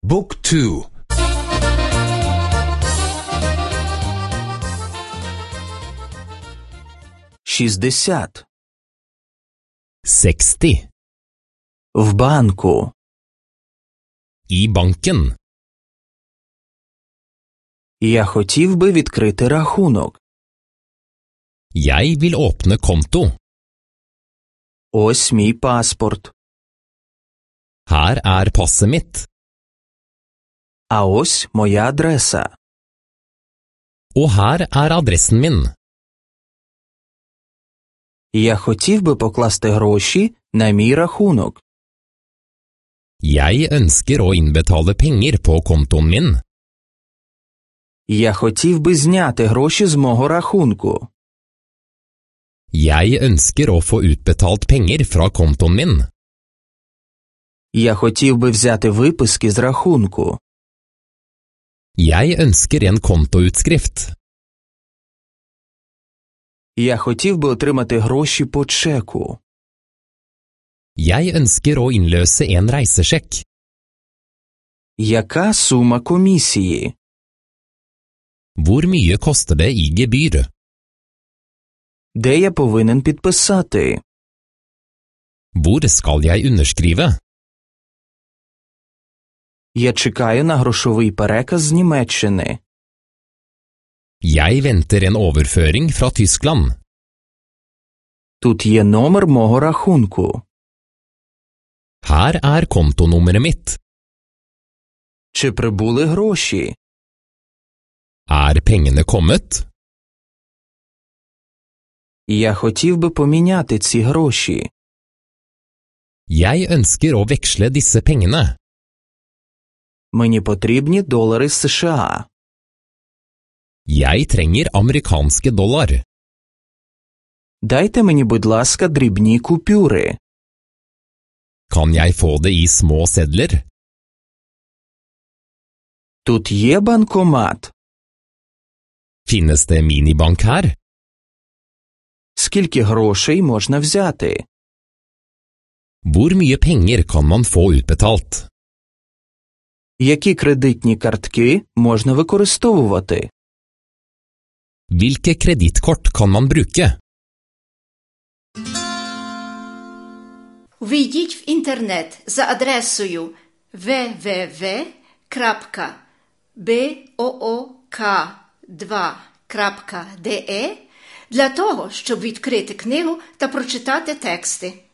บุ๊กทู60 60 в банку I banken. Я хотів би відкрити рахунок. Jeg vil åpne konto. Ось мій паспорт. Her passet mitt. А ось моя адреса. Og her adressen min. Я хотів би покласти гроші на мій рахунок. Jeg ønsker å innbetale penger på kontoen min. Я хотів би зняти гроші з мого рахунку. Jeg ønsker å få utbetalt penger fra kontoen min. Я хотів би взяти виписки з рахунку. Jeg ønsker en kontoutskrift. Я хотів би отримати гроші по чеку. Jeg ønsker å innløse en reisesjekk. Яка сума комісії? Hvor mye koster det i gebyr? Де я повинен підписати? Hvor skal jeg underskrive? Я чекаю на грошовий переказ з Німеччини. Jeg venter en overføring fra Tyskland. Тут є номер мого рахунку. Her kontonummeret mitt. Чи прибули гроші? Pengene kommet? Я хотів би поміняти ці гроші. Jeg ønsker å veksle disse pengene. Мені потрібні долари з США. Jeg trenger amerikanske dollar. Дайте мені, будь ласка, дрібні купюри. Kan jeg få det i små sedler? Тут є банкомат. Finnes det minibank her? Скільки грошей можна взяти? Hvor mye penger kan man få utbetalt? Які кредитні картки можна використовувати? Hvilke kredittkort kan man bruke? Ввійдіть в інтернет за адресою www.book2.de для того, щоб відкрити книгу та прочитати тексти.